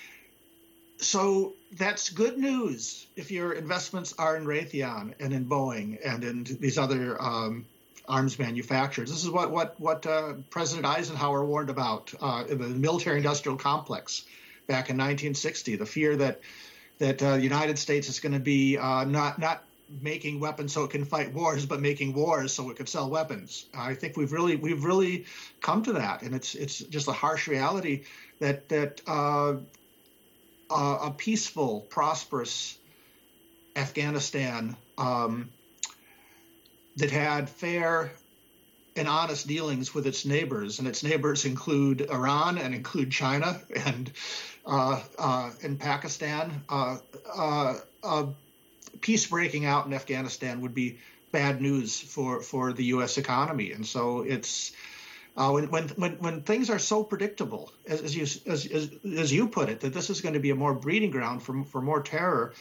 So that's good news if your investments are in Raytheon and in Boeing and in these other um, arms manufacturers. This is what what what uh, President Eisenhower warned about uh, in the military-industrial complex back in nineteen sixty. The fear that that uh, the United States is going to be uh, not not making weapons so it can fight wars, but making wars so it can sell weapons. I think we've really we've really come to that, and it's it's just a harsh reality that that. Uh, Uh, a peaceful, prosperous Afghanistan um, that had fair and honest dealings with its neighbors, and its neighbors include Iran and include China and uh, uh, and Pakistan. Uh, uh, uh, peace breaking out in Afghanistan would be bad news for, for the U S economy. And so it's uh, when, when when when things are so predictable, as, as you as, as as you put it, that this is going to be a more breeding ground for for more terror.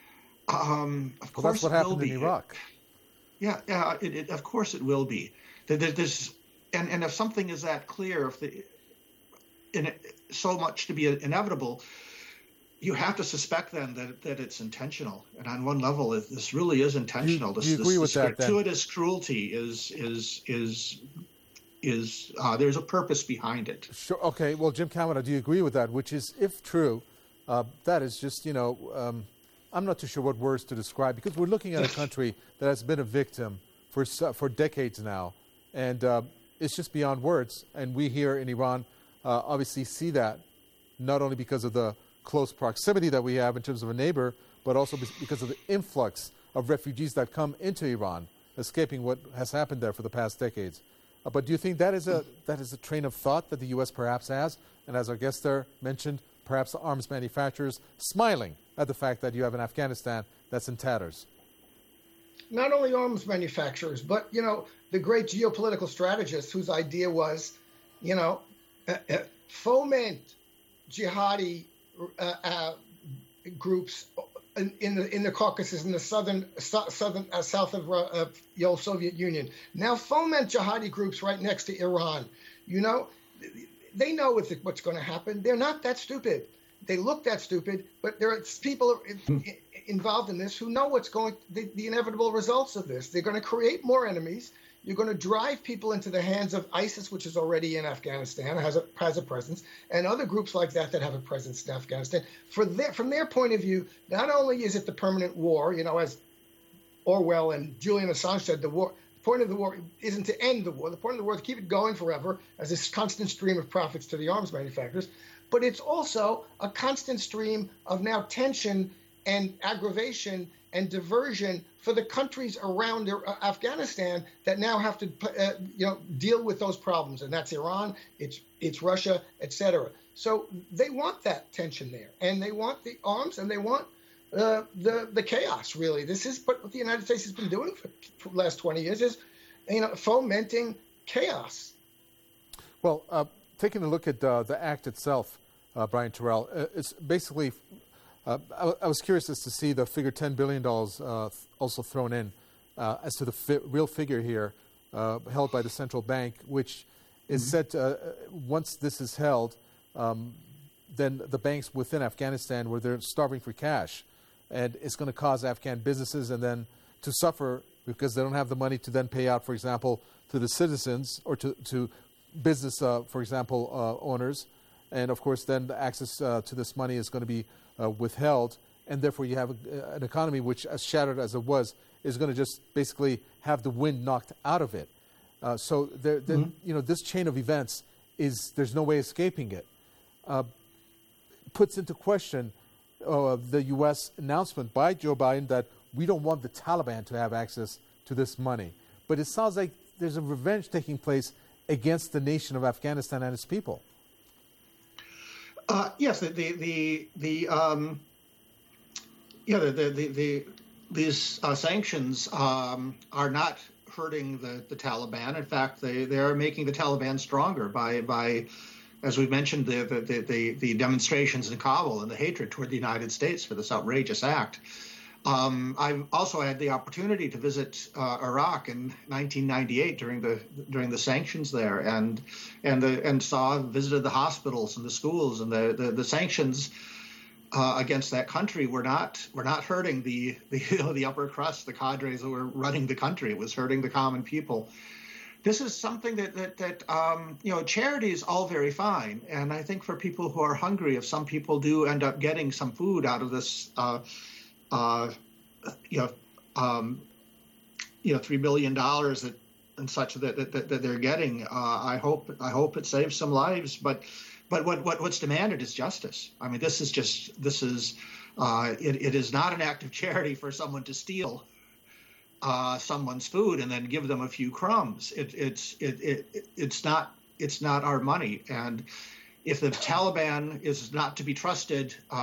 Um, of well, course, that's what it happened will be. in Iraq. Yeah, yeah. It, it, of course, it will be. There, there's and and if something is that clear, if the in it, so much to be inevitable, you have to suspect then that that it's intentional. And on one level, it, this really is intentional. Do you, this do you agree this, with this that, gratuitous cruelty is is is is uh, there's a purpose behind it. Sure. Okay. Well, Jim Kavanagh, do you agree with that? Which is, if true, uh, that is just, you know, um, I'm not too sure what words to describe, because we're looking at a country that has been a victim for for decades now, and uh, it's just beyond words. And we here in Iran uh, obviously see that, not only because of the close proximity that we have in terms of a neighbor, but also because of the influx of refugees that come into Iran, escaping what has happened there for the past decades. Uh, but do you think that is a that is a train of thought that the U S perhaps has? And as our guest there mentioned, perhaps the arms manufacturers smiling at the fact that you have an Afghanistan that's in tatters? Not only arms manufacturers, but, you know, the great geopolitical strategist whose idea was, you know, uh, uh, foment jihadi uh, uh, groups in, in the in the Caucasus, in the southern so, southern uh, south of, uh, of the old Soviet Union. Now foment jihadi groups right next to Iran. You know, they know what's, what's going to happen. They're not that stupid. They look that stupid, but there are people involved in this who know what's going, the, the inevitable results of this. They're going to create more enemies. You're going to drive people into the hands of ISIS, which is already in Afghanistan, has a has a presence, and other groups like that that have a presence in Afghanistan. For their, from their point of view, not only is it the permanent war, you know, as Orwell and Julian Assange said, the war. The point of the war isn't to end the war. The point of the war is to keep it going forever as this constant stream of profits to the arms manufacturers. But it's also a constant stream of now tension and aggravation and diversion for the countries around Afghanistan that now have to, uh, you know, deal with those problems. And that's Iran, it's it's Russia, et cetera. So they want that tension there, and they want the arms, and they want uh, the the chaos. Really, this is what the United States has been doing for, for the last twenty years is, you know, fomenting chaos. Well, uh, taking a look at uh, the act itself, uh, Brian Terrell, uh, it's basically. Uh, I, I was curious as to see the figure ten billion dollars uh, th- also thrown in uh, as to the fi- real figure here uh, held by the central bank, which is mm-hmm. said to, uh, once this is held, um, then the banks within Afghanistan, where they're starving for cash, and it's going to cause Afghan businesses and then to suffer because they don't have the money to then pay out, for example, to the citizens or to, to business, uh, for example, uh, owners. And, of course, then the access uh, to this money is going to be uh, withheld, and therefore you have a, an economy which, as shattered as it was, is going to just basically have the wind knocked out of it. Uh, so, there, there, mm-hmm. you know, this chain of events is there's no way escaping it. Uh, puts into question uh, the U S announcement by Joe Biden that we don't want the Taliban to have access to this money. But it sounds like there's a revenge taking place against the nation of Afghanistan and its people. Uh, yes, the the the, the um, yeah the the, the, the these uh, sanctions um, are not hurting the, the Taliban. In fact, they, they are making the Taliban stronger by by, as we mentioned, the the, the the demonstrations in Kabul and the hatred toward the United States for this outrageous act. Um, I've also had the opportunity to visit uh, Iraq in nineteen ninety-eight during the during the sanctions there, and and the and saw visited the hospitals and the schools, and the the, the sanctions uh, against that country were not were not hurting the the, you know, the upper crust, the cadres who were running the country. It was hurting the common people. This is something that that that um, you know, charity is all very fine, and I think for people who are hungry, if some people do end up getting some food out of this. Uh, Uh, you know, um, you know, three billion dollars that and such that, that, that they're getting. Uh, I hope I hope it saves some lives. But but what, what what's demanded is justice. I mean, this is just this is uh, it, it is not an act of charity for someone to steal uh, someone's food and then give them a few crumbs. It, it's it, it it's not it's not our money. And if the Taliban is not to be trusted. Uh,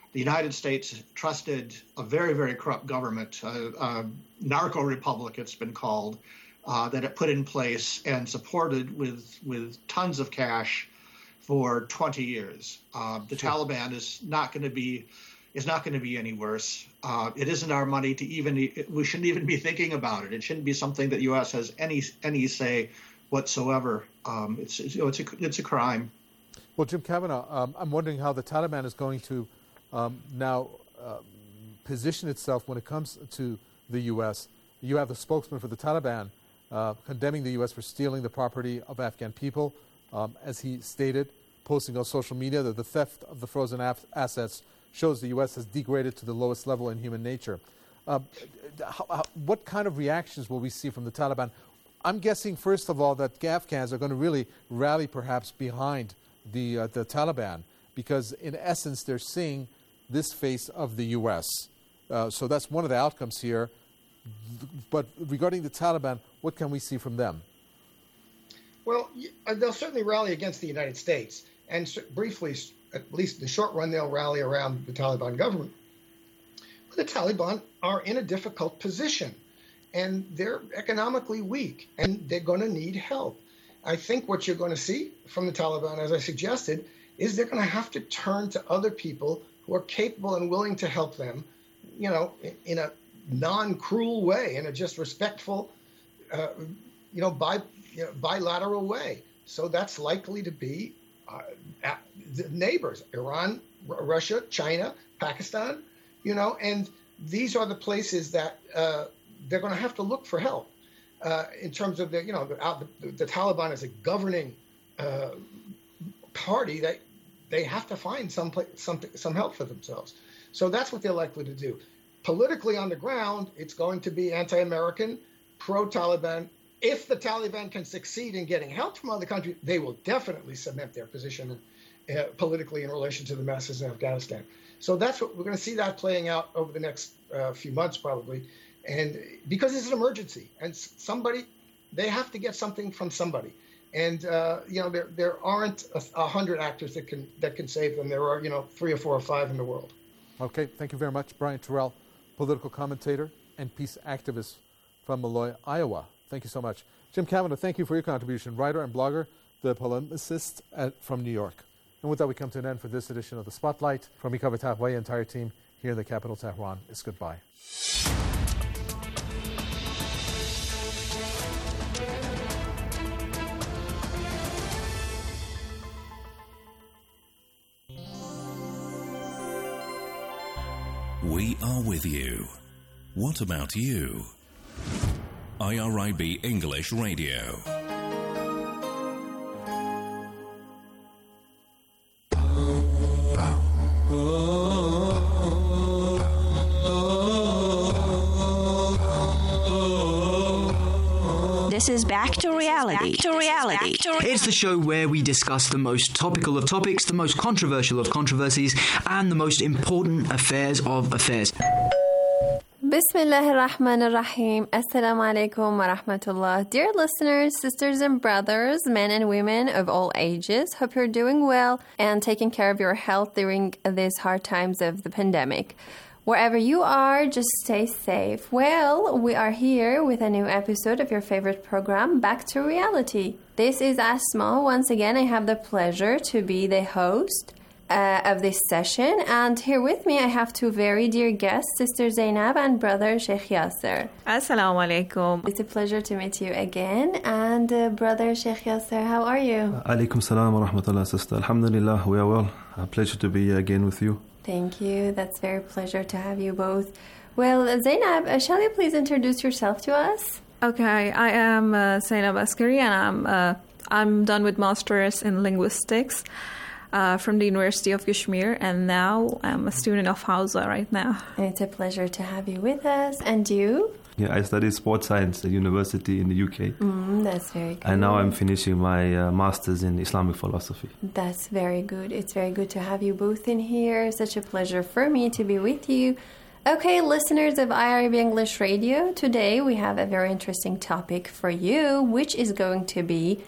the United States trusted a very, very corrupt government, a, a narco republic it's been called, uh, that it put in place and supported with with tons of cash for twenty years. Uh, the sure. Taliban is not going to be is not going to be any worse. Uh, it isn't our money to even we shouldn't even be thinking about it. It shouldn't be something that U S has any any say whatsoever. Um, it's you know, it's a it's a crime. Well, Jim Kavanagh, um, I'm wondering how the Taliban is going to um, now uh, position itself when it comes to the U S. You have the spokesman for the Taliban uh, condemning the U S for stealing the property of Afghan people, um, as he stated, posting on social media that the theft of the frozen af- assets shows the U S has degraded to the lowest level in human nature. Uh, how, how, what kind of reactions will we see from the Taliban? I'm guessing, first of all, that Afghans are going to really rally perhaps behind the uh, the Taliban, because in essence they're seeing this face of the U S. Uh, so that's one of the outcomes here. But regarding the Taliban, what can we see from them? Well, they'll certainly rally against the United States. And briefly, at least in the short run, they'll rally around the Taliban government. But the Taliban are in a difficult position, and they're economically weak, and they're going to need help. I think what you're going to see from the Taliban, as I suggested, is they're going to have to turn to other people who are capable and willing to help them, you know, in, in a non-cruel way, in a just respectful, uh, you know, bi, you know, bilateral way. So that's likely to be uh, the neighbors, Iran, R- Russia, China, Pakistan, you know, and these are the places that uh, they're going to have to look for help. Uh, in terms of the, you know, the, the, the Taliban as a governing uh, party, that they have to find some some some help for themselves. So that's what they're likely to do. Politically on the ground, it's going to be anti-American, pro-Taliban. If the Taliban can succeed in getting help from other countries, they will definitely cement their position uh, politically in relation to the masses in Afghanistan. So that's what we're going to see that playing out over the next uh, few months, probably. And because it's an emergency, and somebody, they have to get something from somebody. And, uh, you know, there there aren't a, a hundred actors that can that can save them. There are, you know, three or four or five in the world. Okay, thank you very much, Brian Terrell, political commentator and peace activist from Malloy, Iowa. Thank you so much. Jim Kavanagh, thank you for your contribution, writer and blogger, the polemicist at, from New York. And with that, we come to an end for this edition of The Spotlight. From Mikava Tahway, entire team here in the capital, Tehran, it's goodbye. We are with you. What about you? I R I B English Radio. This is Back to Reality. Back to Reality. It's the show where we discuss the most topical of topics, the most controversial of controversies, and the most important affairs of affairs. Bismillah ar-Rahman ar-Rahim. Assalamu alaikum wa rahmatullah. Dear listeners, sisters and brothers, men and women of all ages, hope you're doing well and taking care of your health during these hard times of the pandemic. Wherever you are, just stay safe. Well, we are here with a new episode of your favorite program, Back to Reality. This is Asma. Once again, I have the pleasure to be the host uh, of this session. And here with me, I have two very dear guests, Sister Zainab and Brother Sheikh Yasser. Assalamu alaikum. It's a pleasure to meet you again. And uh, Brother Sheikh Yasser, how are you? Alaikum salam wa rahmatullah, sister. Alhamdulillah, we are well. A pleasure to be here again with you. Thank you. That's a very pleasure to have you both. Well, Zainab, uh, shall you please introduce yourself to us? Okay, I am uh, Zainab Askari, and I'm uh, I'm done with Masters in Linguistics uh, from the University of Kashmir, and now I'm a student of Hausa right now. It's a pleasure to have you with us. And you? Yeah, I studied sports science at university in the U K. Mm, that's very good. And now I'm finishing my uh, master's in Islamic philosophy. That's very good. It's very good to have you both in here. Such a pleasure for me to be with you. Okay, listeners of I R I B English Radio, today we have a very interesting topic for you, which is going to be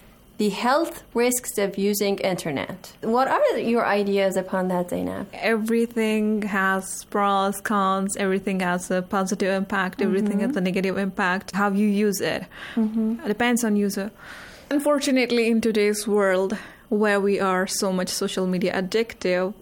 the health risks of using internet. What are your ideas upon that, Zainab? Everything has pros, cons, everything has a positive impact, mm-hmm. everything has a negative impact. How you use it. Mm-hmm. It depends on user. Unfortunately, in today's world, where we are so much social media addictive,